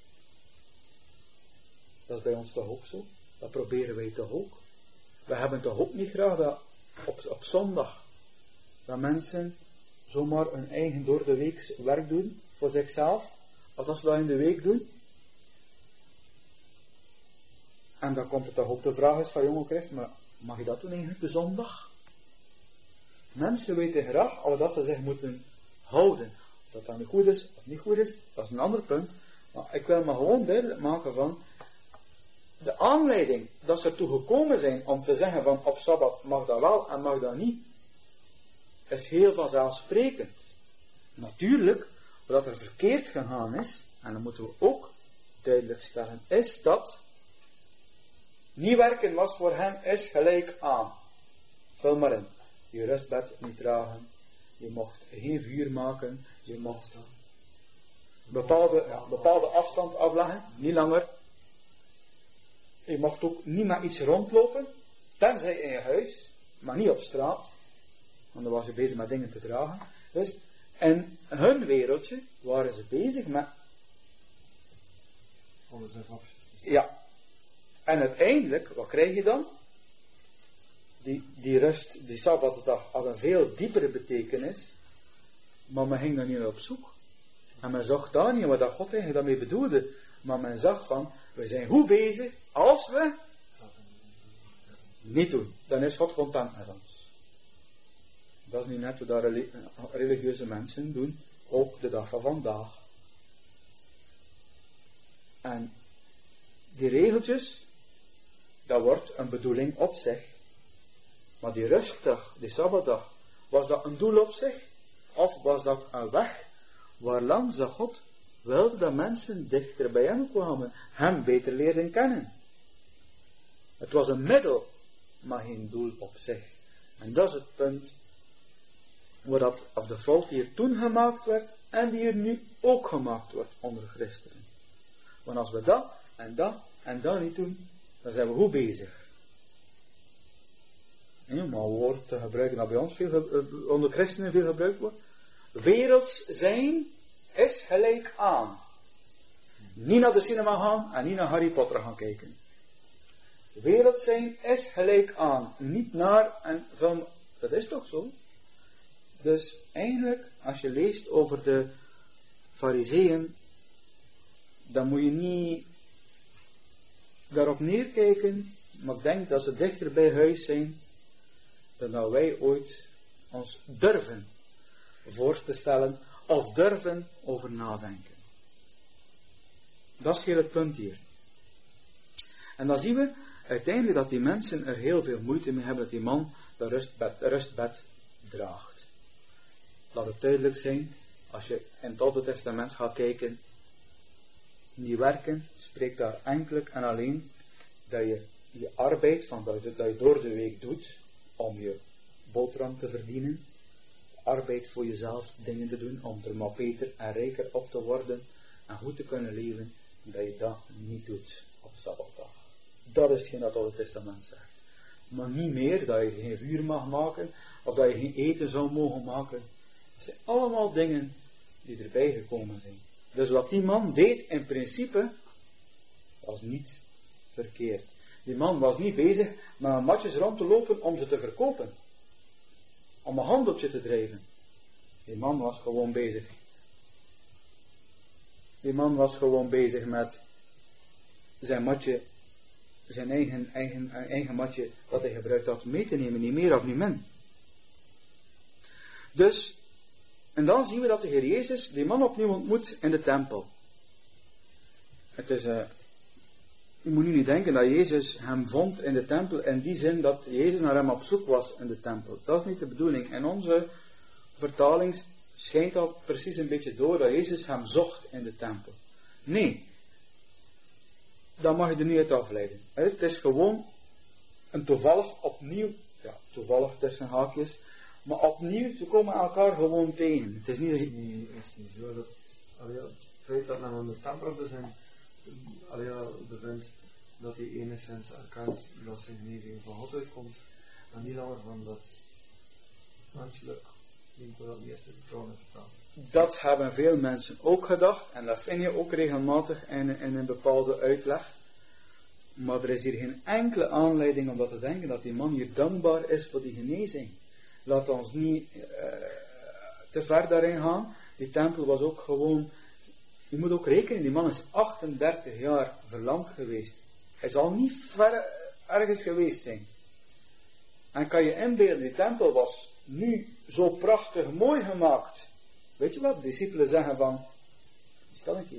Dat is bij ons toch ook zo? Dat proberen wij toch ook? We hebben toch ook niet graag dat op, op zondag dat mensen zomaar hun eigen door de week werk doen voor zichzelf, als dat ze dat in de week doen? En dan komt er toch ook de vraag is van jonge Christen, maar mag je dat doen eigenlijk de zondag? Mensen weten graag of dat ze zich moeten houden. Of dat dan goed is of niet goed is, dat is een ander punt. Maar ik wil me gewoon duidelijk maken van de aanleiding dat ze ertoe gekomen zijn om te zeggen van op Sabbat mag dat wel en mag dat niet, is heel vanzelfsprekend. Natuurlijk, wat er verkeerd gegaan is, en dat moeten we ook duidelijk stellen, is dat niet werken was voor hem is gelijk aan. Vul maar in. Je rustbed niet dragen, je mocht geen vuur maken, je mocht bepaalde, ja, bepaalde afstand afleggen, niet langer. Je mocht ook niet met iets rondlopen, tenzij in je huis, maar niet op straat, want dan was je bezig met dingen te dragen. Dus in hun wereldje waren ze bezig met Alles en vastjes. ja. En uiteindelijk, wat krijg je dan? Die, die rust, die Sabbatdag had een veel diepere betekenis, maar men ging daar niet op zoek. En men zag daar niet wat dat God eigenlijk daarmee bedoelde, maar men zag van, we zijn goed bezig als we niet doen. Dan is God content met ons. Dat is niet net wat dat religieuze mensen doen, ook de dag van vandaag. En die regeltjes, dat wordt een bedoeling op zich. Maar die rustdag, die Sabbatdag, was dat een doel op zich? Of was dat een weg waarlangs dat God wilde dat mensen dichter bij hem kwamen, hem beter leerden kennen? Het was een middel, maar geen doel op zich. En dat is het punt waar dat, of de fout die er toen gemaakt werd en die er nu ook gemaakt wordt onder christenen. Want als we dat en dat en dat niet doen, dan zijn we goed bezig. Ja, maar een woord te gebruiken dat bij ons veel, onder christenen veel gebruikt wordt. Werelds zijn is gelijk aan. Niet naar de cinema gaan en niet naar Harry Potter gaan kijken. Werelds zijn is gelijk aan. Niet naar een film. Dat is toch zo? Dus eigenlijk, als je leest over de Farizeeën, dan moet je niet daarop neerkijken, maar ik denk dat ze dichter bij huis zijn dan dat wij ooit ons durven voor te stellen of durven over nadenken. Dat is heel het punt hier. En dan zien we uiteindelijk dat die mensen er heel veel moeite mee hebben dat die man de rustbed, rustbed draagt. Laat het duidelijk zijn, als je in het Oude Testament gaat kijken, niet werken, spreekt daar enkel en alleen dat je je arbeid van dat je, dat je door de week doet om je boterham te verdienen, arbeid voor jezelf dingen te doen om er maar beter en rijker op te worden en goed te kunnen leven, dat je dat niet doet op Sabbatdag. Dat is hetgeen dat het Oude Testament zegt. Maar niet meer dat je geen vuur mag maken of dat je geen eten zou mogen maken. Dat zijn allemaal dingen die erbij gekomen zijn. Dus wat die man deed in principe was niet verkeerd. Die man was niet bezig met een matjes rond te lopen om ze te verkopen. Om een handeltje te drijven. Die man was gewoon bezig. Die man was gewoon bezig met zijn matje, zijn eigen, eigen, eigen matje dat hij gebruikt had mee te nemen. Niet meer of niet min. Dus, en dan zien we dat de Heer Jezus die man opnieuw ontmoet in de tempel. Het is uh, u moet nu niet denken dat Jezus hem vond in de tempel in die zin dat Jezus naar hem op zoek was in de tempel. Dat is niet de bedoeling. In onze vertaling schijnt dat precies een beetje door dat Jezus hem zocht in de tempel. Nee. Dat mag je er niet uit afleiden. Het is gewoon een toevallig opnieuw, ja, toevallig tussen haakjes, maar opnieuw, ze komen elkaar gewoon tegen. Het is niet dat Is je... niet, is niet zo dat, allee, het feit dat men in de tempel zijn, allee, bevindt dat hij enigszins erkent dat zijn genezing van God uitkomt, en niet langer van dat menselijk, ik wil dat niet eerst de troon verstaan. Dat hebben veel mensen ook gedacht, en dat vind je ook regelmatig in, in een bepaalde uitleg. Maar er is hier geen enkele aanleiding om dat te denken, dat die man hier dankbaar is voor die genezing. Laat ons niet uh, te ver daarin gaan. Die tempel was ook gewoon, je moet ook rekenen, die man is achtendertig jaar verlamd geweest. Hij zal niet ver ergens geweest zijn. En kan je inbeelden, die tempel was nu zo prachtig mooi gemaakt. Weet je wat? Discipelen zeggen van, stel een keer,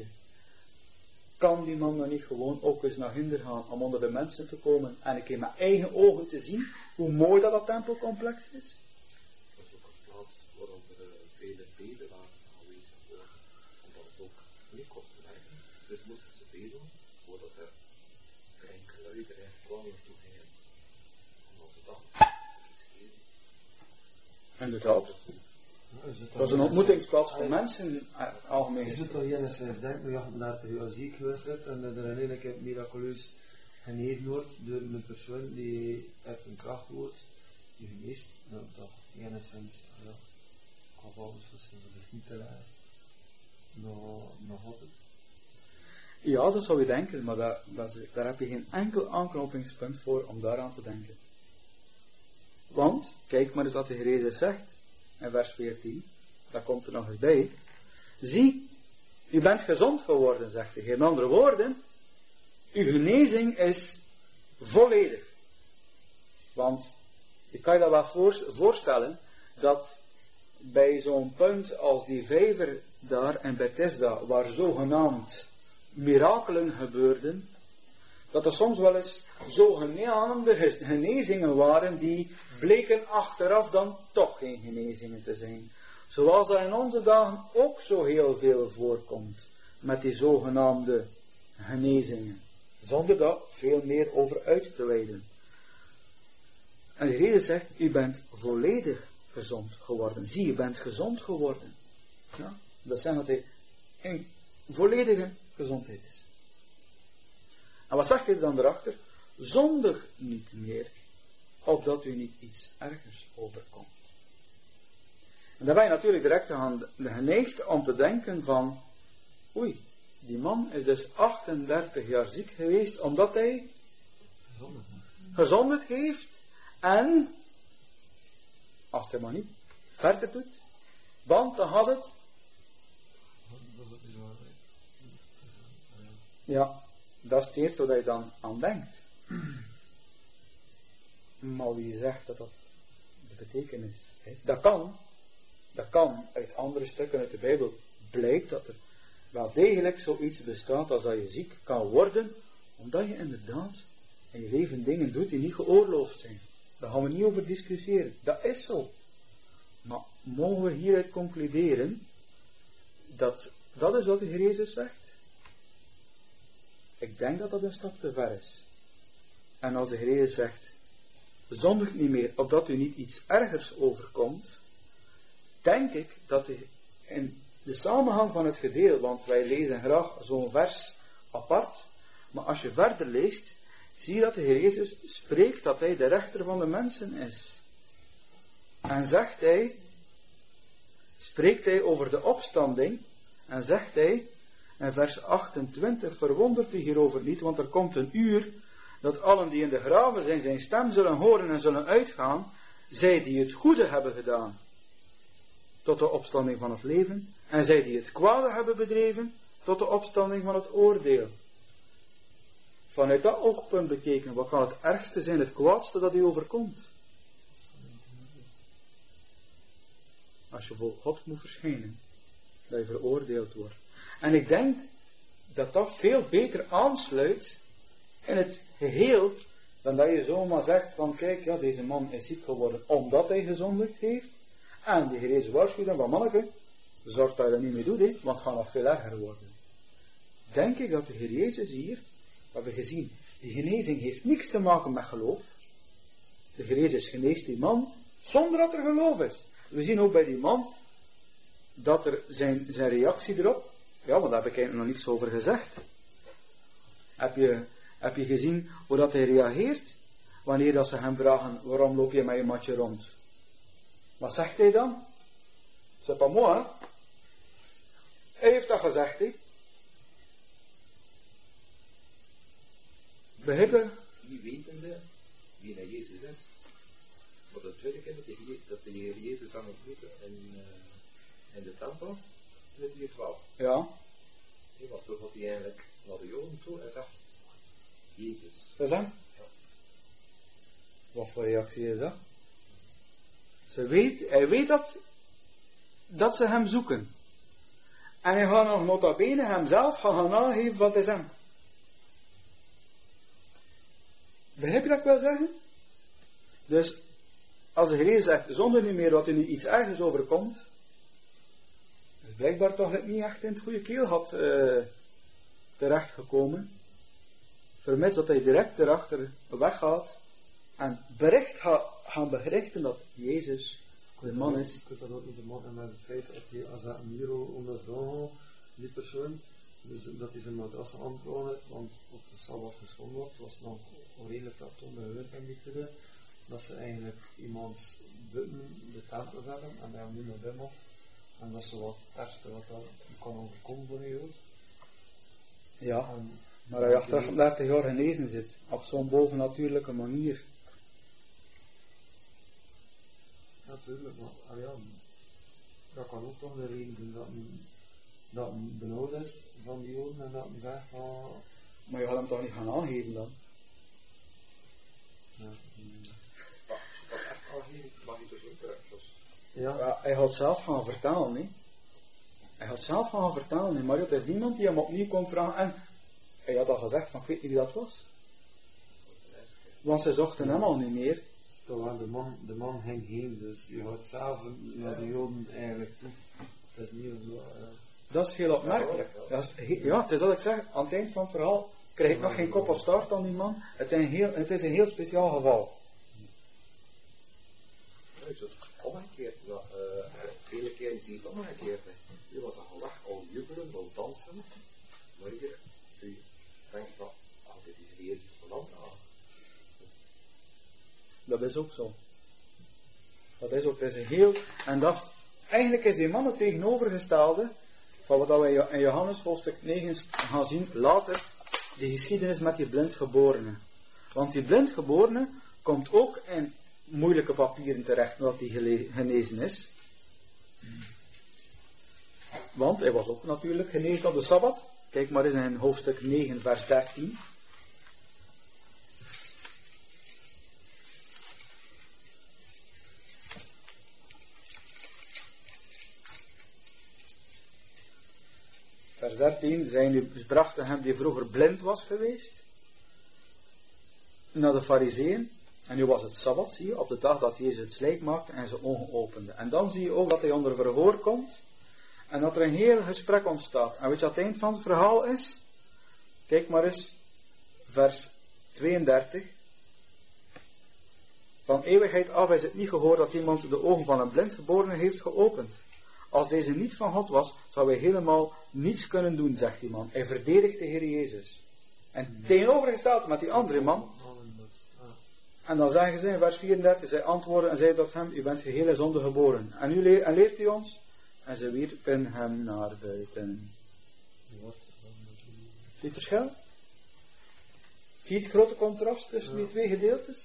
kan die man dan niet gewoon ook eens naar hinder gaan om onder de mensen te komen en een keer met eigen ogen te zien hoe mooi dat dat tempelcomplex is? Dat is ook een plaats waarop er uh, vele bedelaars aanwezig worden, omdat het ook niet kost werken. Dus moesten ze bedelen voordat er geen geluid er echt kwam naartoe gingen. Omdat ze dachten, iets geven. Inderdaad. Het was een ontmoetingsplaats voor mensen, uh, algemeen. Je zit toch enigszins denken, nu achtendertig jaar ziek geweest is en dat er in één keer miraculeus genezen wordt door een persoon die uit een kracht wordt, die geneest, nou, dat enigszins, ja, afvallig is, dat is niet te laat. Nog, nog altijd. Ja, dat zou je denken, maar daar, daar, daar heb je geen enkel aanknopingspunt voor om daaraan te denken. Want, kijk maar eens wat de Heer Jezus zegt. In vers veertien, daar komt er nog eens bij. Zie, u bent gezond geworden, zegt de Heer. In andere woorden, uw genezing is volledig. Want, je kan je dat wel voorstellen, dat bij zo'n punt als die vijver daar in Bethesda, waar zogenaamd mirakelen gebeurden, dat er soms wel eens zogenaamde genezingen waren die bleken achteraf dan toch geen genezingen te zijn. Zoals dat in onze dagen ook zo heel veel voorkomt met die zogenaamde genezingen. Zonder daar veel meer over uit te wijden. En de Heer zegt, u bent volledig gezond geworden. Zie, u bent gezond geworden. Ja, dat zegt dat hij in volledige gezondheid is. En wat zegt hij dan erachter? Zondig niet meer, opdat u niet iets ergers overkomt. En dan ben je natuurlijk direct aan de geneigd om te denken van, oei, die man is dus achtendertig jaar ziek geweest, omdat hij gezondheid heeft, en, als hij maar niet verder doet, want dan had het, ja, dat is het eerste wat je dan aan denkt. Maar wie zegt dat dat de betekenis is? Dat kan. Dat kan. Uit andere stukken uit de Bijbel blijkt dat er wel degelijk zoiets bestaat als dat je ziek kan worden, omdat je inderdaad in je leven dingen doet die niet geoorloofd zijn. Daar gaan we niet over discussiëren. Dat is zo. Maar mogen we hieruit concluderen dat dat is wat de Heer Jezus zegt? Ik denk dat dat een stap te ver is. En als de Heer Jezus zegt, zondig niet meer, opdat u niet iets ergers overkomt, denk ik dat de, in de samenhang van het gedeelte, want wij lezen graag zo'n vers apart, maar als je verder leest, zie je dat de Heer Jezus spreekt dat hij de rechter van de mensen is. En zegt hij, spreekt hij over de opstanding, en zegt hij, in vers achtentwintig, verwondert u hierover niet, want er komt een uur dat allen die in de graven zijn, zijn stem zullen horen en zullen uitgaan, zij die het goede hebben gedaan, tot de opstanding van het leven, en zij die het kwade hebben bedreven, tot de opstanding van het oordeel. Vanuit dat oogpunt bekeken, wat kan het ergste zijn, het kwaadste dat u overkomt? Als je voor God moet verschijnen, dat je veroordeeld wordt. En ik denk dat dat veel beter aansluit in het geheel, dan dat je zomaar zegt van, kijk, ja, deze man is ziek geworden omdat hij gezondigd heeft. En de Heer Jezus waarschuwt hem van, manneke, zorg dat je dat niet meer doet, he, want het gaat nog veel erger worden. Denk ik dat de Heer Jezus hier, we hebben gezien, die genezing heeft niks te maken met geloof. De Heer Jezus geneest die man zonder dat er geloof is. We zien ook bij die man dat er zijn, zijn reactie erop, ja, want daar heb ik eigenlijk nog niets over gezegd. Heb je, heb je gezien hoe dat hij reageert wanneer dat ze hem vragen, waarom loop je met je matje rond? Wat zegt hij dan? C'est pas moi, hè? Hij heeft dat gezegd, hè? Begrijp je? Niet wetende wie naar Jezus is. Maar de tweede keer dat de, dat de Heer Jezus aan ontmoette in, uh, in de tempel, in het twaalf. Ja. Nee, want toen gaat hij eigenlijk naar de Joden toe en zegt, Jezus. Dat is hem? Ja. Wat voor reactie is dat? Ze weet, hij weet dat, dat ze hem zoeken. En hij gaat nog nota bene hemzelf gaan aangeven wat is hem. Begrijp je dat ik wil zeggen? Dus, als de Heer Jezus zegt, zonder niet meer dat er nu iets ergens overkomt, is blijkbaar toch niet echt in het goede keel had uh, terechtgekomen. Vermits dat hij direct erachter weggaat en bericht gaat gaan berichten dat Jezus de man is. Je kunt dat ook niet maken met het feit dat hij als dat een euro ondervragen, die persoon, dus dat hij zijn matras aangetrokken heeft, want op de Sabbat geschonden wordt, was nog redelijk dat onbeheerd en niet te doen, dat ze eigenlijk iemand buiten de tempel zetten en hij hem niet meer binnen mocht. En dat is zo wat het ergste wat dat kan overkomen voor een Jood. Ja, En maar hij achtendertig jaar genezen zit, op zo'n bovennatuurlijke manier. Natuurlijk, maar ah ja, dat kan ook toch de reden zijn dat een, dat een benauwd is van die Joden en dat een zegt van... Maar je gaat hem toch niet gaan aangeven dan? Ja, Dat dat echt aangeven, mag je dus ook terug. Dus. ja. Ja, hij had zelf gaan vertalen, hè. Hij had zelf gaan vertalen, hè. Maar het is niemand die hem opnieuw komt vragen. En hij had al gezegd van, ik weet niet wie dat was. Want ze zochten hem al niet meer. Toch wel, de man, de man ging heen, dus je gaat zelf naar de Joden eigenlijk toe. Het is niet zo... Uh, Dat is heel opmerkelijk. Dat is, he- ja, het is wat ik zeg, aan het eind van het verhaal krijg ik nog geen kop of staart aan die man. Het is een heel, het is een heel speciaal geval. Nee, zo omgekeerd, dat, uh, vele keren zie je het omgekeerd. Je was al weg, al jubelen, al dansen. Maar hier, je denkt van, ah, dit is Jezus veranderd. Dat is ook zo. Dat is ook, het is een heel, en dat, eigenlijk is die man het tegenovergestelde van wat we in Johannes hoofdstuk negen gaan zien later, de geschiedenis met die blindgeborene. Want die blindgeborene komt ook in moeilijke papieren terecht, omdat hij gele- genezen is. Want hij was ook natuurlijk genezen op de Sabbat. Kijk maar eens in hoofdstuk negen vers dertien. Vers dertien, zijn die, ze brachten hem die vroeger blind was geweest, naar de fariseeën. En nu was het Sabbat, zie je, op de dag dat Jezus het slijk maakte en zijn ogen opende. En dan zie je ook dat hij onder verhoor komt, en dat er een heel gesprek ontstaat. En weet je wat het eind van het verhaal is? Kijk maar eens, vers tweeëndertig. Van eeuwigheid af is het niet gehoord dat iemand de ogen van een blindgeborene heeft geopend. Als deze niet van God was, zou hij helemaal niets kunnen doen, zegt die man. Hij verdedigt de Heer Jezus. En tegenovergesteld met die andere man. En dan zeggen ze in vers vierendertig, zij antwoorden en zeiden tot hem, u bent geheel in zonde geboren. En nu leert, en leert u ons? En ze wierpen hem naar buiten. Zie je het verschil? Zie je het grote contrast tussen die twee gedeeltes?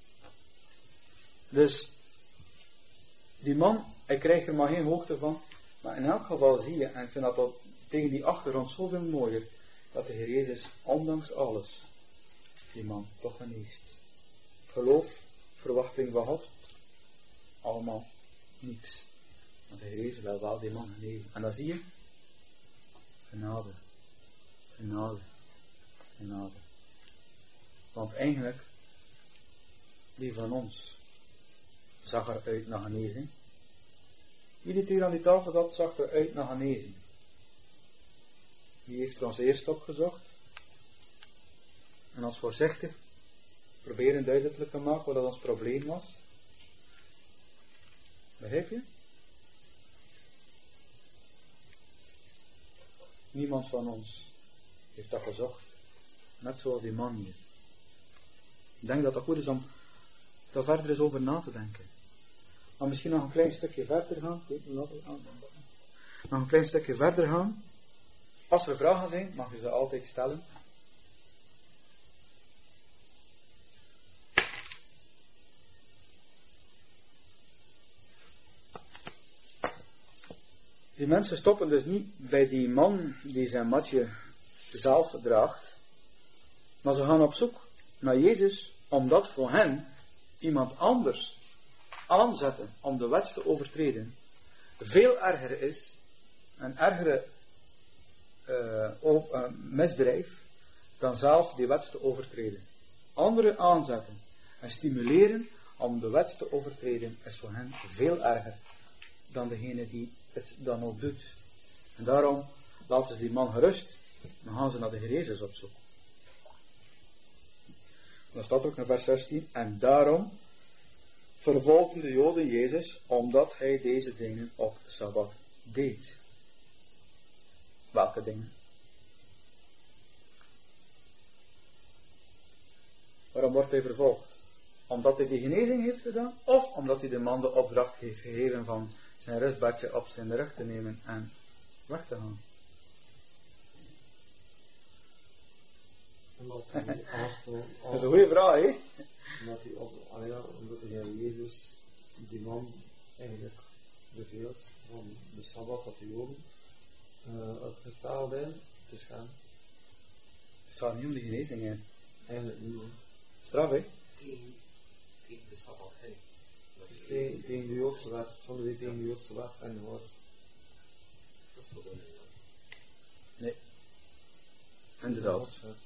Dus, die man, hij krijgt er maar geen hoogte van. Maar in elk geval zie je, en ik vind dat, dat tegen die achtergrond zoveel mooier, dat de Heer Jezus, ondanks alles, die man toch geneest. Geloof, verwachting van God, allemaal niks. Want de Heer Jezus wil wel die man genezen. En dan zie je, genade, genade, genade. Want eigenlijk, wie van ons zag eruit naar genezing? Wie die hier aan die tafel zat, zag eruit naar genezing. Wie heeft er ons eerst opgezocht? En ons voorzichtig proberen duidelijk te maken wat dat ons probleem was. Begrijp je? Niemand van ons heeft dat gezocht. Net zoals die man hier. Ik denk dat het goed is om daar verder eens over na te denken. Maar misschien nog een klein stukje verder gaan. Nog een klein stukje verder gaan. Als er vragen zijn, mag je ze altijd stellen. Die mensen stoppen dus niet bij die man die zijn matje zelf draagt. Maar ze gaan op zoek naar Jezus, omdat voor hen iemand anders aanzetten om de wet te overtreden veel erger is, een ergere uh, of, uh, misdrijf, dan zelf die wet te overtreden. Anderen aanzetten en stimuleren om de wet te overtreden is voor hen veel erger dan degene die het dan ook doet. En daarom laten ze die man gerust, dan gaan ze naar de Heer Jezus op zoek. Dan staat ook in vers zestien, en daarom vervolgden de Joden Jezus, omdat hij deze dingen op de Sabbat deed. Welke dingen? Waarom wordt hij vervolgd? Omdat hij die genezing heeft gedaan, of omdat hij de man de opdracht heeft gegeven van zijn rustbedje op zijn rug te nemen en weg te gaan? Omdat hij aanstond, Dat is een goede vraag, hè? Omdat hij op, ah ja, omdat de Heer Jezus die man eigenlijk beveelt van de Sabbat dat de Joden uh, uitgesteld zijn te schenden. Het gaat niet om de genezing, hè? Eigenlijk niet, hoor. Straf, hè? Tegen, tegen de Sabbat in. Dus tegen, tegen de Joodse wet, zonder die tegen de Joodse wet en de woord. Dat is wel een Nee. Inderdaad.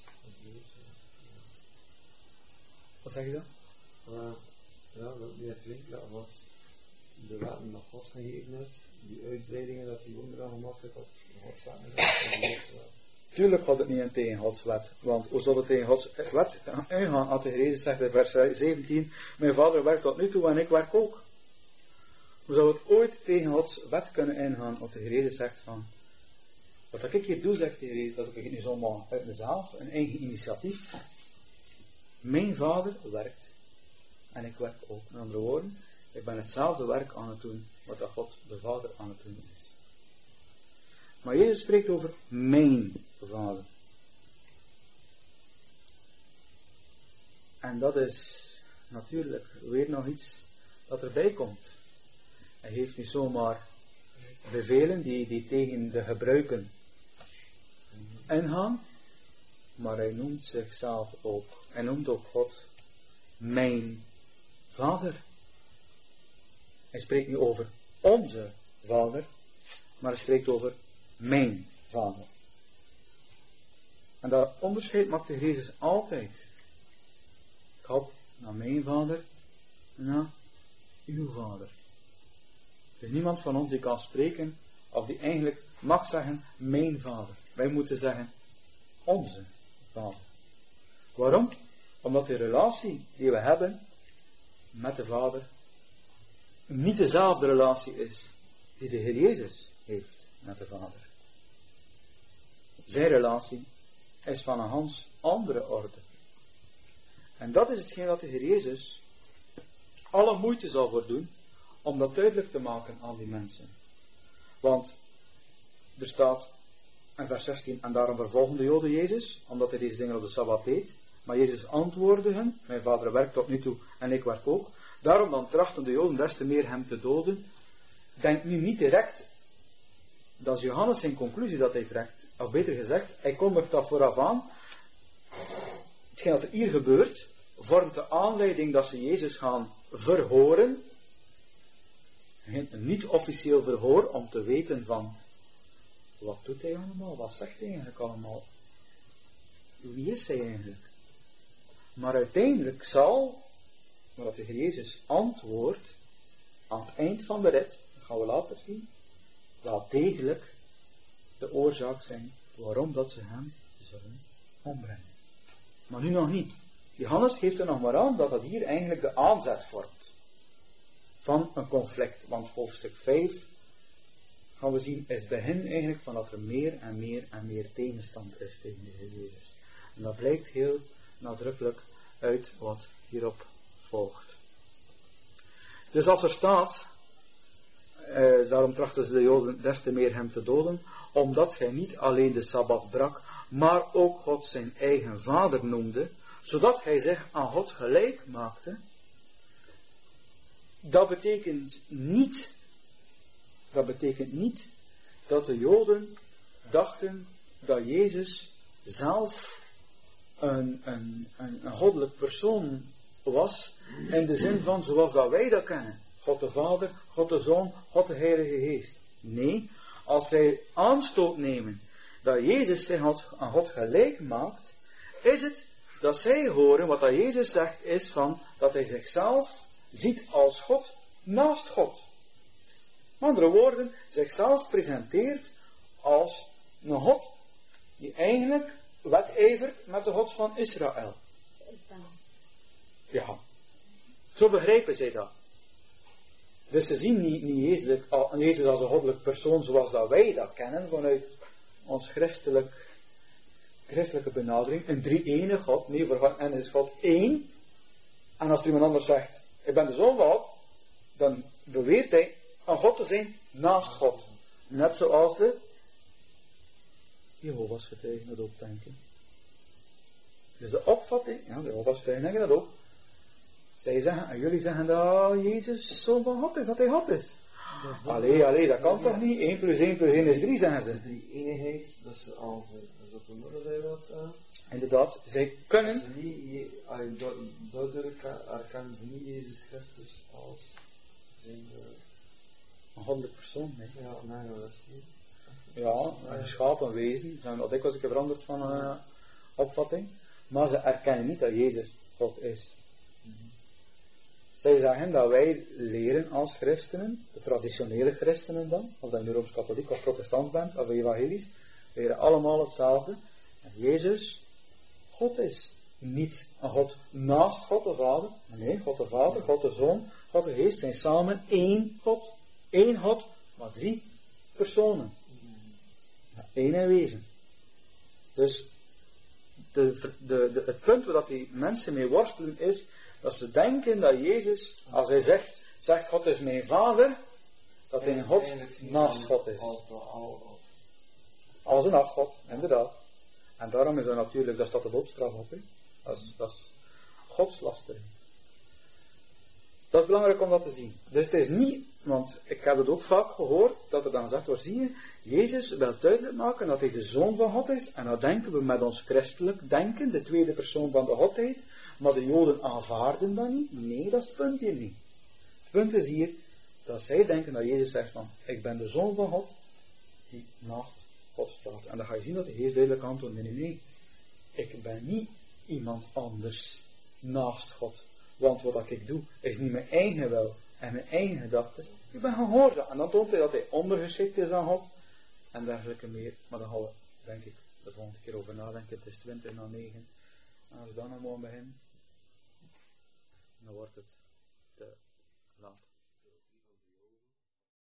Wat zeg je dan? Maar ja, dat meer klinkt dat wat de wetten dat God gegeven heeft, die uitbreidingen dat die Joden eraan gemaakt heeft, dat Gods wetten en de Joodse wet. Tuurlijk gaat het niet in tegen Gods wet. Want hoe zal het tegen Gods wet ingaan als de Heer Jezus zegt in vers zeventien, mijn vader werkt tot nu toe en ik werk ook. Hoe zou het ooit tegen Gods wet kunnen ingaan als de Heer Jezus zegt van, wat ik hier doe, zegt de Heer Jezus, dat doe ik niet zomaar uit mezelf, een eigen initiatief. Mijn vader werkt en ik werk ook. Met andere woorden, ik ben hetzelfde werk aan het doen wat dat God de Vader aan het doen is. Maar Jezus spreekt over mijn Vader. En dat is natuurlijk weer nog iets dat erbij komt. Hij heeft niet zomaar bevelen die, die tegen de gebruiken ingaan, maar hij noemt zichzelf ook. Hij noemt ook God mijn Vader. Hij spreekt niet over onze Vader, maar hij spreekt over mijn Vader. En dat onderscheid maakt de Jezus altijd. Ik ga naar mijn Vader en naar uw Vader. Er is niemand van ons die kan spreken of die eigenlijk mag zeggen mijn Vader. Wij moeten zeggen onze Vader. Waarom? Omdat de relatie die we hebben met de Vader niet dezelfde relatie is die de Heer Jezus heeft met de Vader. Zijn relatie is van een ganz andere orde. En dat is hetgeen dat de Heer Jezus alle moeite zal voor doen om dat duidelijk te maken aan die mensen. Want er staat in vers zestien, en daarom vervolgden de Joden Jezus, omdat hij deze dingen op de Sabbat deed. Maar Jezus antwoordde hen, mijn vader werkt tot nu toe en ik werk ook. Daarom dan trachten de Joden des te meer hem te doden. Denk nu niet direct, dat is Johannes zijn conclusie dat hij trekt. Of beter gezegd, hij kondigt dat vooraf aan. Hetgeen dat er hier gebeurt, vormt de aanleiding dat ze Jezus gaan verhoren. Een niet-officieel verhoor om te weten van, wat doet hij allemaal? Wat zegt hij eigenlijk allemaal? Wie is hij eigenlijk? Maar uiteindelijk zal, wat de Heer Jezus antwoordt, aan het eind van de rit, dat gaan we later zien, wel degelijk de oorzaak zijn waarom dat ze hem zullen ombrengen. Maar nu nog niet. Johannes geeft er nog maar aan dat dat hier eigenlijk de aanzet vormt van een conflict. Want hoofdstuk vijf, gaan we zien, is het begin eigenlijk van dat er meer en meer en meer tegenstand is tegen de Heer Jezus. En dat blijkt heel nadrukkelijk uit wat hierop volgt. Dus als er staat, eh, daarom trachten ze de Joden des te meer hem te doden, omdat hij niet alleen de Sabbat brak, maar ook God zijn eigen vader noemde, zodat hij zich aan God gelijk maakte. Dat betekent niet, dat betekent niet dat de Joden dachten dat Jezus zelf een, een, een, een goddelijk persoon was, in de zin van zoals dat wij dat kennen. God de Vader, God de Zoon, God de Heilige Geest. Nee, als zij aanstoot nemen dat Jezus zich aan God gelijk maakt, is het dat zij horen, wat dat Jezus zegt, is van dat hij zichzelf ziet als God naast God. Met andere woorden, zichzelf presenteert als een God die eigenlijk wedijvert met de God van Israël. Ja, zo begrijpen zij dat. Dus ze zien niet, niet Jezus, Jezus als een goddelijk persoon zoals dat wij dat kennen vanuit ons christelijk, christelijke benadering. Een drie-enige God. Nee, voor hen is God één. En als er iemand anders zegt, ik ben de zoon van God, dan beweert hij een God te zijn naast God. Net zoals de Jehovah's getuigen dat ook denken. Dus de opvatting, ja, de Jehovah's getuigen denken dat ook. Zij zeggen, en jullie zeggen dat Jezus zoon van God is, dat hij God is. Allee, allee, dat kan toch niet? één plus één plus één is drie, zeggen ze. De drie eenheid, dat ze al, dat ze moeder zijn wat zeggen. Inderdaad, zij kunnen. Ze niet, duidelijk herkennen ze niet Jezus Christus als zijn de... Een goddelijk persoon, nee. Ja, nee, dat is niet. Ja, een geschapen wezen. Ze zijn al dikwijls een keer veranderd van uh, opvatting. Maar ze erkennen niet dat Jezus God is. Mm-hmm. Zij zeggen dat wij leren als christenen, de traditionele christenen dan, of dat je nu Rooms-Katholiek of protestant bent, of evangelisch, leren allemaal hetzelfde. Dat Jezus God is. Niet een God naast God de Vader. Nee, God de Vader, God de Zoon, God de Geest zijn samen één God. Eén God, maar drie personen. Ja, één in wezen. Dus de, de, de, het punt waar dat die mensen mee worstelen is dat ze denken dat Jezus, als hij zegt, zegt God is mijn vader, dat hij een God naast God is. Als een afgod, inderdaad. En daarom is dat natuurlijk, daar staat de doodstraf op. He. Dat is, dat is godslastering. Dat is belangrijk om dat te zien. Dus het is niet, want ik heb het ook vaak gehoord, dat er dan gezegd wordt, zie je, Jezus wil duidelijk maken dat hij de Zoon van God is, en dan denken we met ons christelijk denken, de tweede persoon van de Godheid, maar de Joden aanvaarden dat niet. Nee, dat is het punt hier niet. Het punt is hier, dat zij denken dat Jezus zegt van, ik ben de Zoon van God, die naast God staat. En dan ga je zien dat de Geest duidelijk antwoordt, nee, nee, nee, ik ben niet iemand anders naast God. Want wat ik doe, is niet mijn eigen wil en mijn eigen gedachten. Ik ben gehoorzaam. En dan toont hij dat hij ondergeschikt is aan God. En dergelijke meer. Maar dan gaan we, denk ik, de volgende keer over nadenken. Het is twintig na negen. En als we dan nog mogen beginnen, dan wordt het te laat.